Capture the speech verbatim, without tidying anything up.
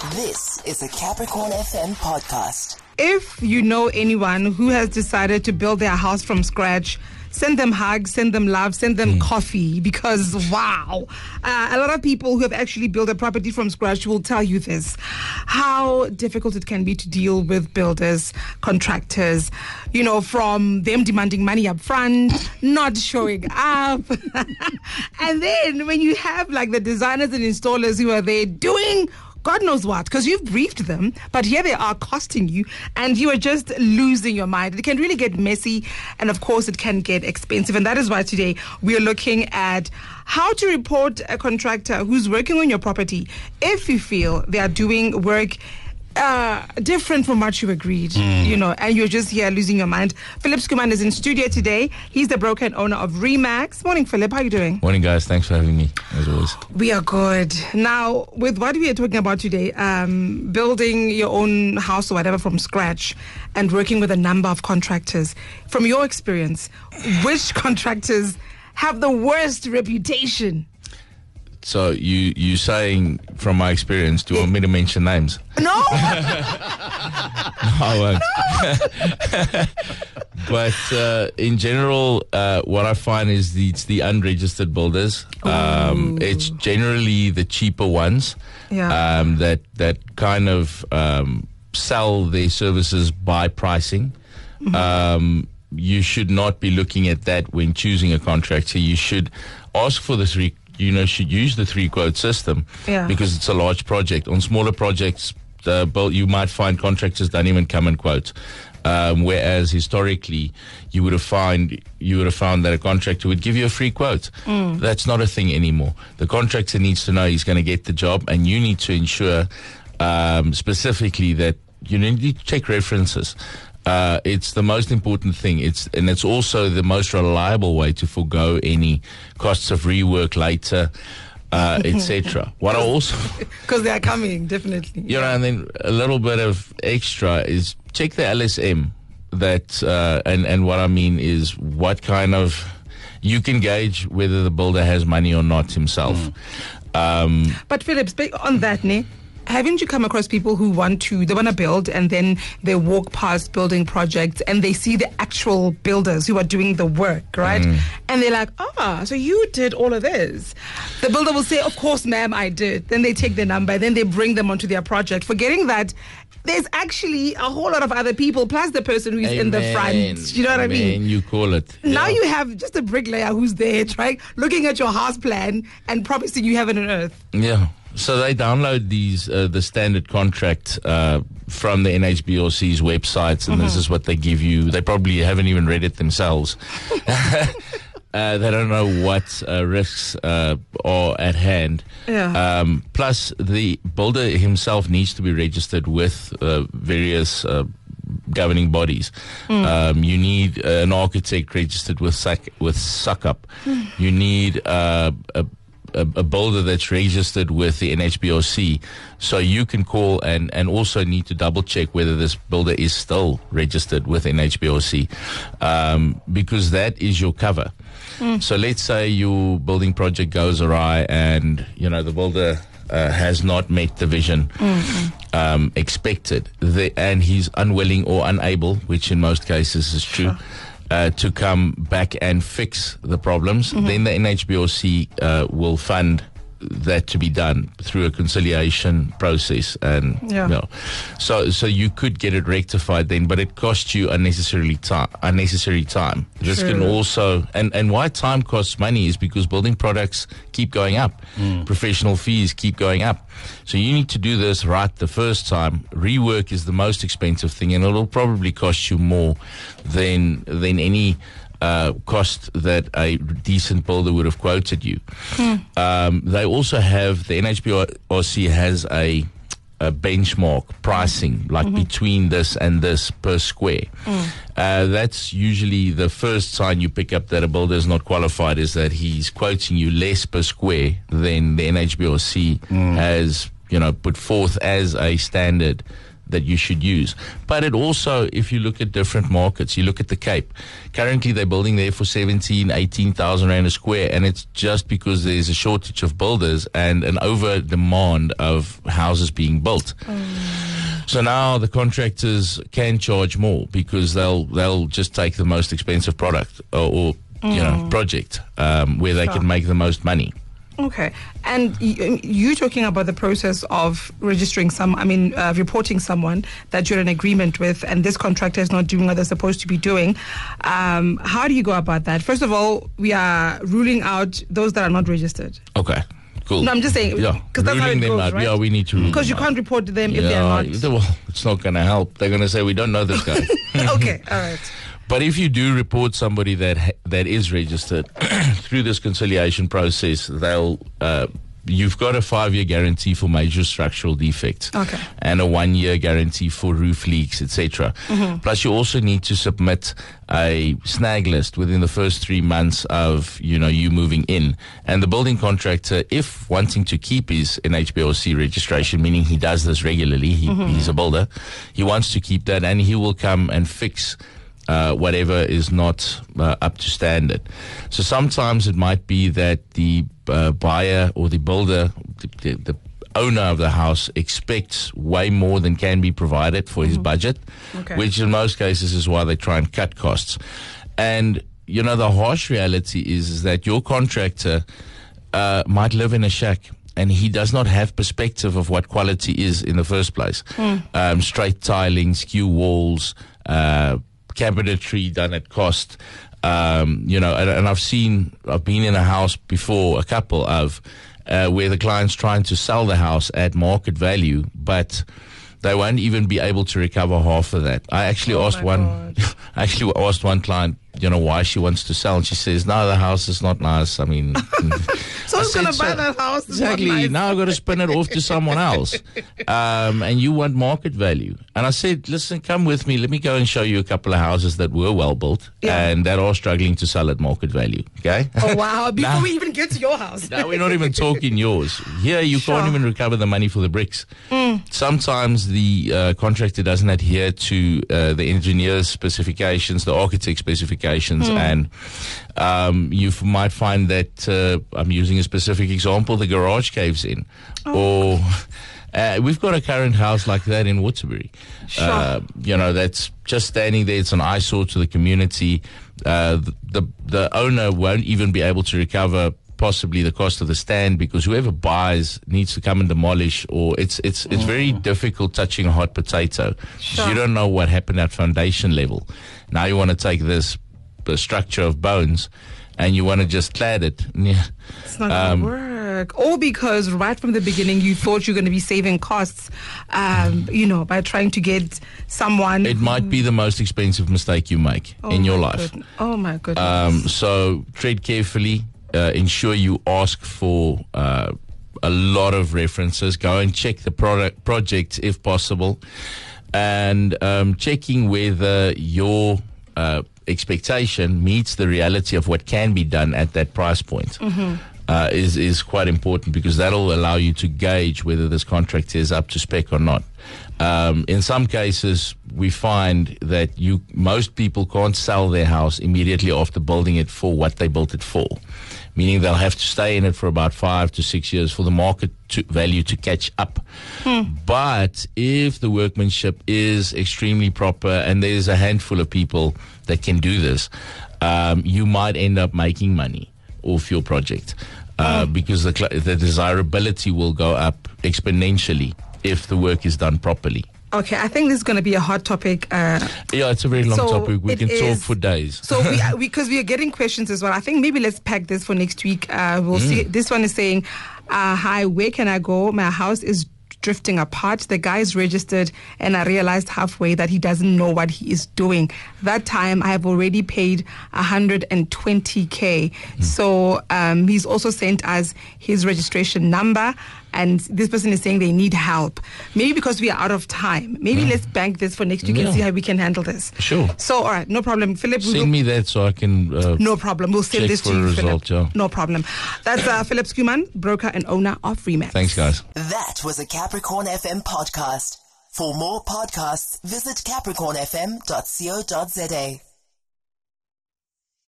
This is a Capricorn F M podcast. If you know anyone who has decided to build their house from scratch, send them hugs, send them love, send them mm. coffee, because wow, uh, a lot of people who have actually built a property from scratch will tell you this, how difficult it can be to deal with builders, contractors, you know, from them demanding money up front, not showing up. And then when you have like the designers and installers who are there doing God knows what, because you've briefed them, but here they are costing you, and you are just losing your mind. It can really get messy, and of course it can get expensive, and that is why today we are looking at how to report a contractor who's working on your property if you feel they are doing work Uh, different from what you agreed, mm. you know, and you're just here losing your mind. Philip Skuman is in studio today. He's the broker and owner of Remax. Morning, Philip. How are you doing? Morning, guys. Thanks for having me, as always. We are good. Now, with what we are talking about today, um, building your own house or whatever from scratch and working with a number of contractors, from your experience, which contractors have the worst reputation? So you you saying from my experience, do you want me to mention names? No. No, I won't. But uh, in general, uh, what I find is the, it's the unregistered builders. Um, it's generally the cheaper ones yeah. um, that that kind of um, sell their services by pricing. Mm-hmm. Um, you should not be looking at that when choosing a contractor. You should ask for the three. You know, should use the three quote system yeah. because it's a large project. On smaller projects, uh, you might find contractors don't even come and quote. Um, whereas historically, you would have find you would have found that a contractor would give you a free quote. Mm. That's not a thing anymore. The contractor needs to know he's going to get the job, and you need to ensure um, specifically that you need to check references. Uh, it's the most important thing. It's and it's also the most reliable way to forgo any costs of rework later, uh, et cetera. What I also because they are coming definitely. You know, and then a little bit of extra is check the L S M. That uh, and and what I mean is what kind of you can gauge whether the builder has money or not himself. Mm. Um, but Philip, speak on that, ne? Haven't you come across people who want to, they want to build and then they walk past building projects and they see the actual builders who are doing the work, right? Mm. And they're like, ah, so you did all of this. The builder will say, of course, ma'am, I did. Then they take the number, then they bring them onto their project, forgetting that there's actually a whole lot of other people, plus the person who's Amen. in the front. You know what Amen. I mean? You call it. Now yeah. you have just a bricklayer who's there, right? Looking at your house plan and promising you heaven and earth. Yeah. So they download these, uh, the standard contract uh, from the N H B O C's websites, and mm-hmm. this is what they give you. They probably haven't even read it themselves. uh, they don't know what uh, risks uh, are at hand. Yeah. Um, plus, the builder himself needs to be registered with uh, various uh, governing bodies. Mm. Um, you need uh, an architect registered with SUC, with SUCUP. Mm. You need uh, a A, a builder that's registered with the N H B O C, so you can call and, and also need to double check whether this builder is still registered with N H B O C, um, because that is your cover. Mm. So let's say your building project goes awry and you know the builder uh, has not met the vision mm-hmm. um, expected, the, and he's unwilling or unable, which in most cases is true. Sure. Uh, to come back and fix the problems, mm-hmm. then the N H B O C uh, will fund that to be done through a conciliation process, and yeah. you know, so so you could get it rectified then, but it costs you unnecessarily time. Unnecessary time. This True. can also and and why time costs money is because building products keep going up, mm. professional fees keep going up. So you need to do this right the first time. Rework is the most expensive thing, and it'll probably cost you more than than any. Uh, cost that a decent builder would have quoted you. Hmm. Um, they also have, the N H B O C has a, a benchmark pricing, like mm-hmm. between this and this per square. Mm. Uh, that's usually the first sign you pick up that a builder is not qualified, is that he's quoting you less per square than the N H B O C mm. has, you know, put forth as a standard that you should use. But it also, if you look at different markets, you look at the Cape. Currently, they're building there for seventeen, eighteen thousand rand a square, and it's just because there's a shortage of builders and an over demand of houses being built. Mm. So now the contractors can charge more because they'll they'll just take the most expensive product or, or mm. you know project um, where they sure. can make the most money. Okay. And y- you talking about the process of registering some, I mean, uh, reporting someone that you're in agreement with and this contractor is not doing what they're supposed to be doing. Um, how do you go about that? First of all, we are ruling out those that are not registered. Okay. Cool. No, I'm just saying, yeah, because that's how it goes, out. right? Yeah, we need to. Because you can't report to them yeah, if they're not. Well, it's not going to help. They're going to say, we don't know this guy. Okay, all right. But if you do report somebody that ha- that is registered through this conciliation process, they'll uh, you've got a five-year guarantee for major structural defects, okay, and a one-year guarantee for roof leaks, et cetera. Mm-hmm. Plus, you also need to submit a snag list within the first three months of you know you moving in, and the building contractor, if wanting to keep his N H B O C registration, meaning he does this regularly, he, mm-hmm. he's a builder, he wants to keep that, and he will come and fix Uh, whatever is not uh, up to standard. So sometimes it might be that the uh, buyer or the builder, the, the, the owner of the house expects way more than can be provided for his Mm-hmm. budget, okay. which in most cases is why they try and cut costs. And, you know, the harsh reality is, is that your contractor uh, might live in a shack and he does not have perspective of what quality is in the first place. Mm. Um, straight tiling, skew walls, uh, cabinetry done at cost, um, you know, and, and I've seen, I've been in a house before, a couple of, uh, where the client's trying to sell the house at market value, but they won't even be able to recover half of that. I actually oh asked one, I actually asked one client, you know, why she wants to sell, and she says, no, the house is not nice. I mean, so who's going to buy that house? Exactly. Nice. Now I've got to spin it off to someone else. Um, and you want market value. And I said, listen, come with me. Let me go and show you a couple of houses that were well built yeah. and that are struggling to sell at market value. Okay? Oh, wow. Before now, we even get to your house. Now we're not even talking yours. Here, you sure. can't even recover the money for the bricks. Mm. Sometimes the uh, contractor doesn't adhere to uh, the engineer's specifications, the architect's specifications, mm. and um, you f- might find that, uh, I'm using a specific example, the garage caves in. Oh. Or uh, we've got a current house like that in Waterbury. Sure. Uh, you know, that's just standing there. It's an eyesore to the community. Uh, the, the the owner won't even be able to recover possibly the cost of the stand because whoever buys needs to come and demolish, or it's it's it's very difficult touching a hot potato. Sure. You don't know what happened at foundation level. Now you want to take this the structure of bones and you want to just clad it. Yeah. It's not um, going to work. All because right from the beginning you thought you're going to be saving costs, um, you know, by trying to get someone. It might be the most expensive mistake you make oh in your life. Goodness. Oh my goodness. Um, so tread carefully. Uh, ensure you ask for uh, a lot of references. Go and check the product project if possible, and um, checking whether your uh, expectation meets the reality of what can be done at that price point. Mm-hmm. Uh, is is quite important because that'll allow you to gauge whether this contract is up to spec or not. Um, in some cases, we find that you most people can't sell their house immediately after building it for what they built it for, meaning they'll have to stay in it for about five to six years for the market to, value to catch up. Hmm. But if the workmanship is extremely proper and there's a handful of people that can do this, um, you might end up making money off your project uh, mm. because the, cl- the desirability will go up exponentially if the work is done properly. Okay, I think this is going to be a hot topic. Uh, yeah, it's a very long so topic. We can is. talk for days. So, we because we, we are getting questions as well. I think maybe let's pack this for next week. Uh, we'll mm. see. This one is saying, uh, "Hi, where can I go? My house is drifting apart. The guy is registered, and I realized halfway that he doesn't know what he is doing. That time, I have already paid one hundred twenty K. Mm. So um, he's also sent us his registration number. And this person is saying they need help. Maybe because we are out of time. Maybe mm. let's bank this for next week yeah. and see how we can handle this. Sure. So, all right, no problem. Philip, send me that so I can. Uh, no problem. We'll send this to you, result, Philip. Yeah. No problem. That's uh, Philip Skuman, broker and owner of Remax. Thanks, guys. That was a Capricorn F M podcast. For more podcasts, visit capricorn f m dot co dot za.